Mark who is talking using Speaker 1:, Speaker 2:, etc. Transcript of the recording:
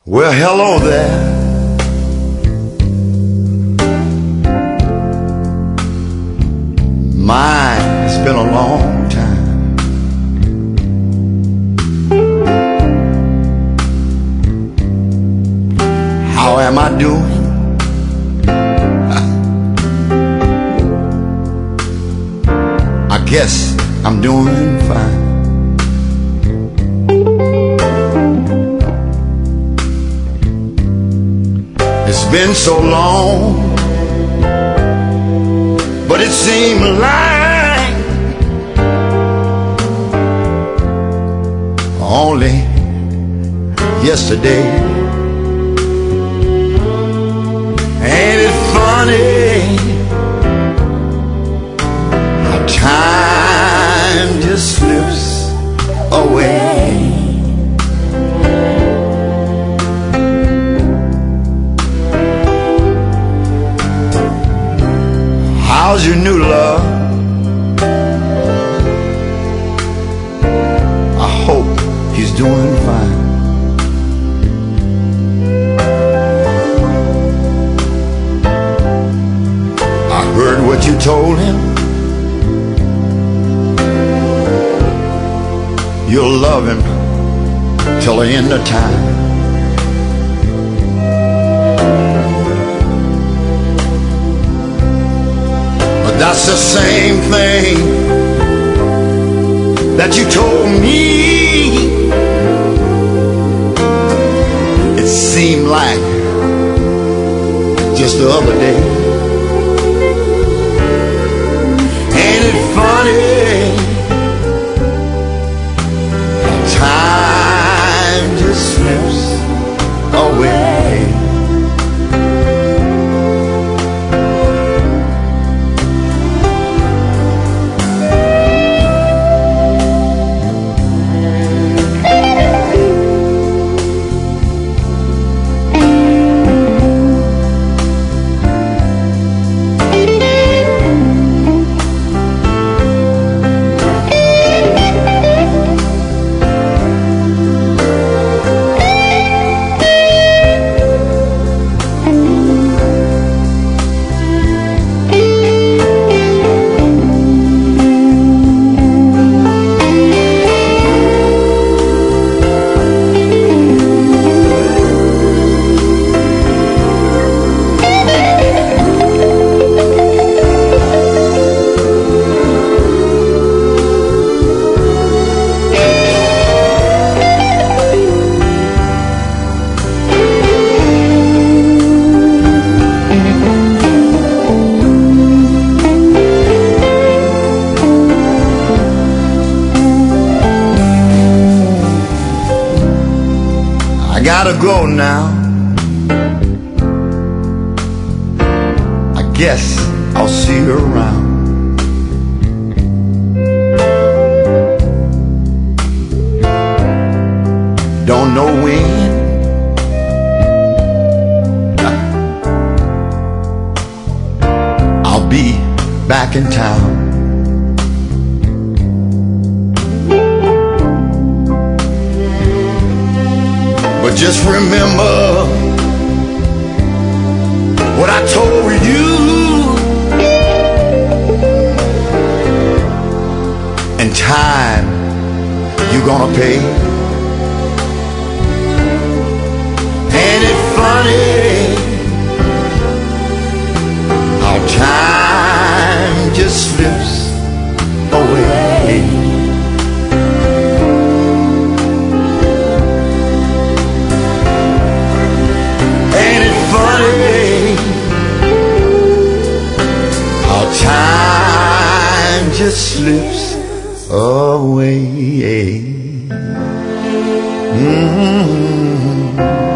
Speaker 1: Well, hello there. My, it's been a long time. How am I doing? I guess I'm doing fine. It's been so long, but it seemed like only yesterday. Ain't it funny how time just slips away? How's your new love? I hope he's doing fine. I heard what you told him. You'll love him till the end of time. That's the same thing that you told me. It seemed like just the other day. Ain't it funny how time just slips away? I gotta go now. I guess I'll see you around. Don't know when. I'll be back in town. But just remember what I told you, in time you're gonna pay. Ain't it funny how time just slips away? Time just slips away.